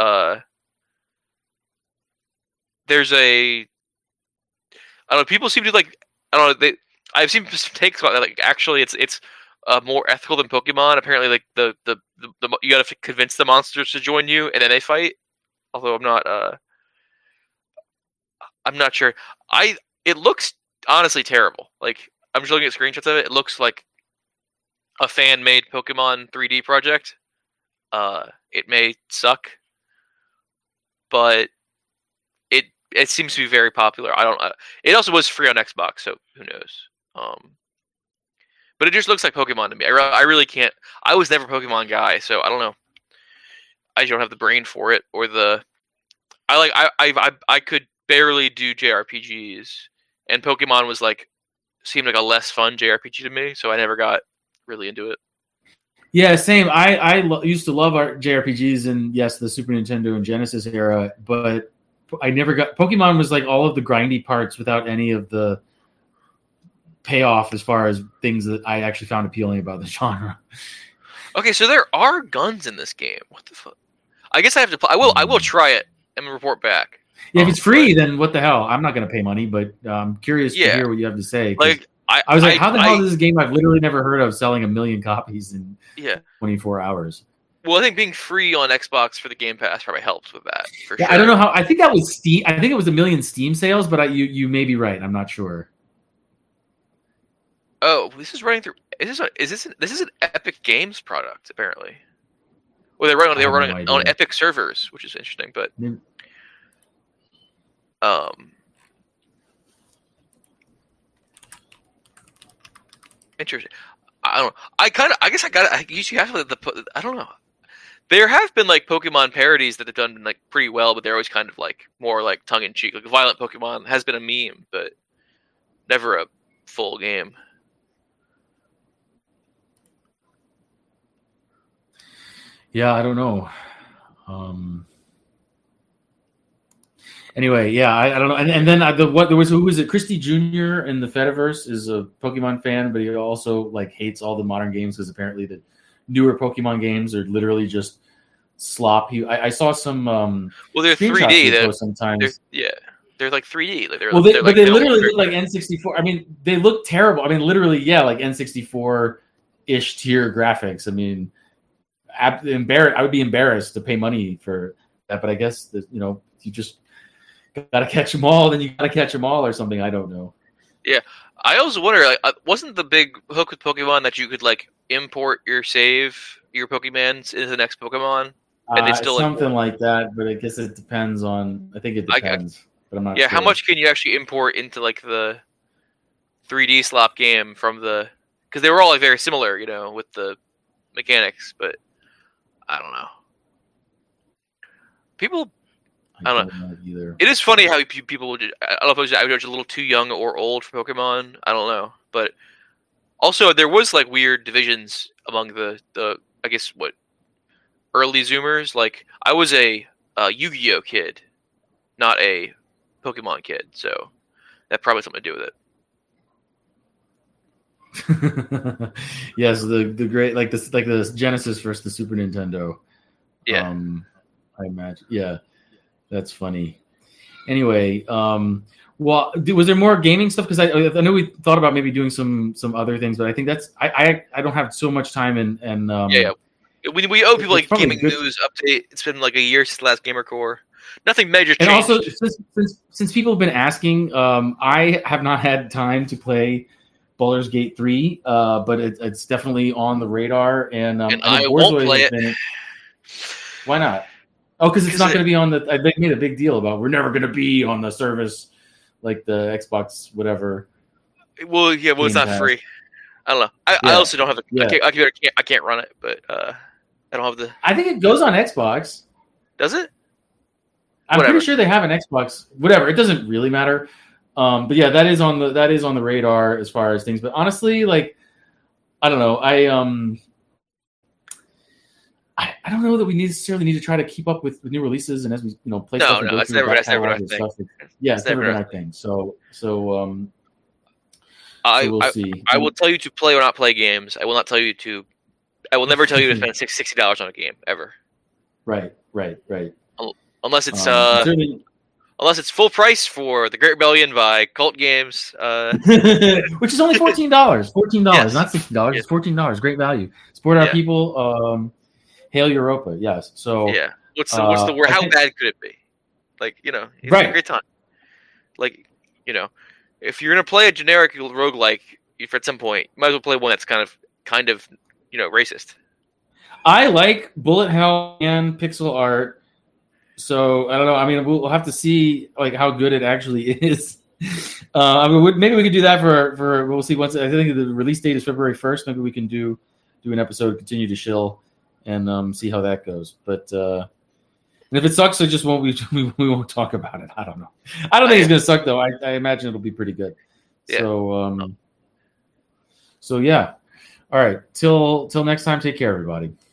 there's I don't know. People seem to like I don't know. I've seen takes about that. Like actually, it's more ethical than Pokemon. Apparently, like the you got to convince the monsters to join you, and then they fight. Although I'm not sure. It looks honestly terrible. Like I'm just looking at screenshots of it. It looks like a fan-made Pokemon 3D project. It may suck, but it seems to be very popular. I don't. It also was free on Xbox, so who knows? But it just looks like Pokemon to me. I really can't. I was never a Pokemon guy, so I don't know. I don't have the brain for it, or the. I could barely do JRPGs, and Pokemon was seemed like a less fun JRPG to me, so I never got really into it. Yeah, same. I used to love our JRPGs in the Super Nintendo and Genesis era, but I never got Pokemon was like all of the grindy parts without any of the payoff as far as things that I actually found appealing about the genre. Okay, so there are guns in this game. What the fuck? I guess I have to play. I will try it and report back. Yeah, if it's free, then what the hell? I'm not going to pay money, but I'm curious to hear what you have to say. I was like, how the hell is this game I've literally never heard of selling 1 million copies in 24 hours? Well, I think being free on Xbox for the Game Pass probably helps with that. For sure. I don't know how. I think that was Steam. I think it was 1 million Steam sales, but you may be right. I'm not sure. Oh, this is running through. This is an Epic Games product apparently. Well, they were running on Epic servers, which is interesting. But interesting. I don't know. I guess I usually have to I don't know. There have been Pokemon parodies that have done pretty well, but they're always kind of more tongue in cheek. Like Violent Pokemon has been a meme, but never a full game. Yeah, I don't know. Anyway, I don't know. And then who was it? Christy Jr. in the Fediverse is a Pokemon fan, but he also hates all the modern games because apparently the newer Pokemon games are literally just slop. I saw some. Well, they're 3D. Sometimes. They're 3D. They literally look like N64. I mean, they look terrible. I mean, literally, like N64-ish tier graphics. I mean, I would be embarrassed to pay money for that, but I guess that you just gotta catch them all. Then you gotta catch them all or something. I don't know. Yeah, I also wonder. Wasn't the big hook with Pokemon that you could import your Pokemons into the next Pokemon, and they still something like that? But I guess it depends on. I think it depends. but I'm not Yeah, sure. how much can you actually import into like the 3D slop game from the? Because they were all like very similar, with the mechanics, but I don't know. People, I don't know either. It is funny how people would. I don't know if I was a little too young or old for Pokemon. I don't know, but also there was like weird divisions among the I guess what early Zoomers. Like I was a Yu-Gi-Oh kid, not a Pokemon kid, so that probably has something to do with it. Yes, the great like the Genesis versus the Super Nintendo. Yeah, I imagine. Yeah, that's funny. Anyway, well, was there more gaming stuff? Because I know we thought about maybe doing some other things, but I think that's I don't have so much time and yeah. We owe people like gaming good. news update. It's been like a year since the last Gamer Core. Nothing major And changed. also, since people have been asking, I have not had time to play Baldur's Gate 3, but it's definitely on the radar. And I won't play it. Why not? Oh, because it's not going to be on the. They made a big deal about we're never going to be on the service like the Xbox whatever. Well, yeah, it's not free. I don't know. I also don't have the. Yeah. I can't run it, but I don't have the. I think it goes on Xbox. Does it? I'm pretty sure they have an Xbox. Whatever, it doesn't really matter. But yeah, that is on the radar as far as things. But honestly, like, I don't know. I don't know that we necessarily need to try to keep up with new releases and as we play stuff. No, it's never been our thing. It's never been our thing. So we'll see. I will tell you to play or not play games. I will not tell you to. I will never tell you to spend $60 on a game ever. Right. Unless it's unless it's full price for The Great Rebellion by Cult Games, which is only $14. $14, not $60. It's $14. Great value. Support our people. Hail Europa. Yes. So yeah. What's the word? How bad could it be? Like it's a great time. Like if you're gonna play a generic roguelike, if at some point you might as well play one that's kind of racist. I like bullet hell and pixel art. So I don't know. I mean, we'll have to see like how good it actually is. Maybe we could do that for. We'll see. Once I think the release date is February 1st. Maybe we can do an episode, continue to shill, and see how that goes. But and if it sucks, it just won't. We won't talk about it. I don't know. I don't think it's gonna suck though. I imagine it'll be pretty good. Yeah. So yeah. All right. Till next time. Take care, everybody.